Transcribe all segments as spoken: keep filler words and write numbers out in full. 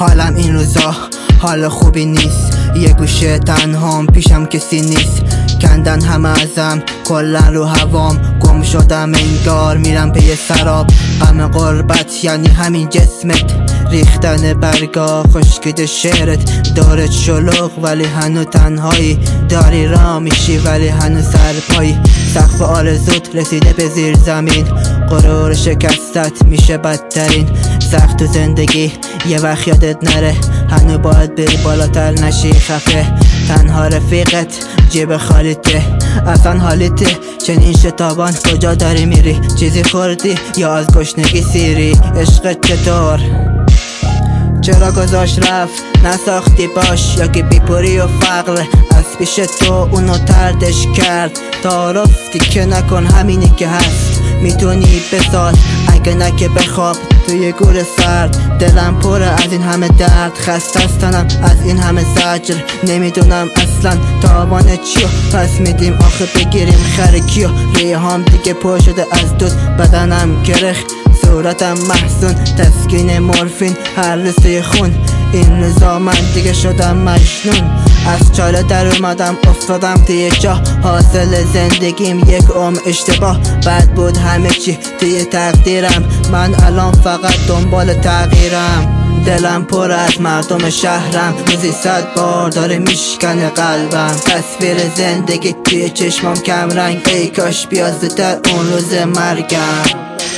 حالم این روزا حال خوبی نیست، یه گوشه تنهام پیشم کسی نیست. کندن همه ازم کلا رو هوام، گم شدم انگار میرم پی سراب. غم غربت یعنی همین جسمت، ریختن برگا خشکیده شعرت. دارت شلوغ ولی هنو تنهایی، داری راه میشی ولی هنو سرپایی. سقف آرزوت رسیده به زیر زمین، غرور شکستت میشه بدترین. سخت تو زندگی یه وقت یادت نره، هنو باید بری بالاتر نشی خفه. تنها رفیقت جیب خالیته، اصلا حالیته چنین شتابان کجا داری میری؟ چیزی خوردی یا از گشنگی سیری؟ عشقت چطور؟ چرا گذاشت رفت؟ نساختی باش یا که بیپوری و فقر از پیش تو اونو تردش کرد. تعارفتی که نکن همینی که هست، میتونی بساز اگه نه که بخواب توی گور سرد. دلم پره از این همه درد، خسته از تنم از این همه زجر. نمیدونم اصلا تاوان چیو، پس میدیم آخه بگیریم خر کیو. ریه هم دیگه پر شده از دود، بدنم گرخت صورتم محزون. تسکین مورفین هر لسه خون، این روزا من دیگه شدم مجنون. از چاله در اومدم افتادم توی جا، حاصل زندگیم یک عمر اشتباه. بد بود همه چی توی تقدیرم، من الان فقط دنبال تغییرم. دلم پر از مردم شهرم، روزی صد بار داره میشکنه قلبم. تصویر زندگی توی چشمام کم رنگ، ای کاش بیاد زودتر اون روز مرگم.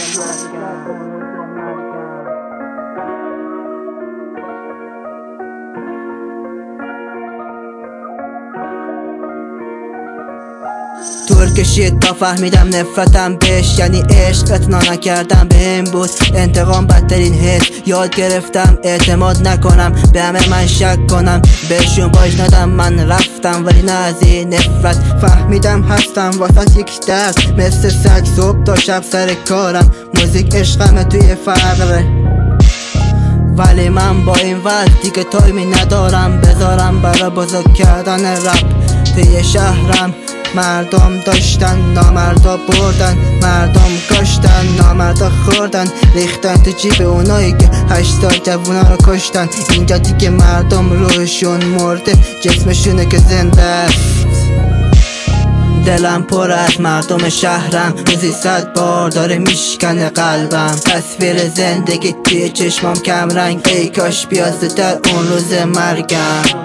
طول کشید تا فهمیدم نفرتم بهش یعنی عشق. اعتنا نکردم بهم بود انتقام بدترین حس. یاد گرفتم اعتماد نکنم، به همه من شک کنم. بهشون باج ندم، من رفتم ولی نه از این نفرت. فهمیدم هستم واسه یک درد، مثل سگ صبح تا شب سر کارم. موزیک عشقمه توی فقره، ولی من با این وضع دیگه تایمی ندارم بذارم برا بزرگ کردن رپ. توی شهرم مردم داشتن، نامردا بردن. مردم کشتن، نامردا خوردن. ریختن تو جیب اونایی که هشتاد جوونا رو کشتن. اینجا دیگه مردم روحشون مرده، جسمشونه که زنده است. دلم پر از مردم شهرم، روزی صد بار داره میشکنه قلبم. تصویر زندگی توی چشمام کم رنگ، ای کاش بیاد زودتر اون روز مرگم.